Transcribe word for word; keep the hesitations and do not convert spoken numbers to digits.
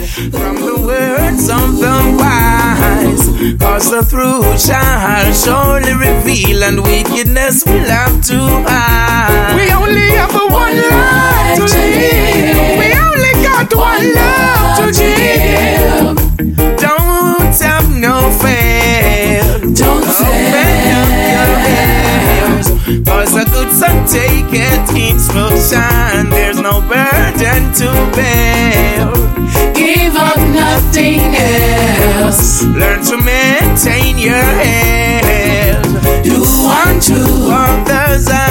from the words of the wise. Cause the fruit shall surely reveal, and wickedness will have to hide. We only have a one life to live. We only got one love to give. Don't have no fear. Don't fail your ears. Cause a good son taketh instruction. There's no burden to bear. Give up nothing else. Learn to maintain your head. Do unto others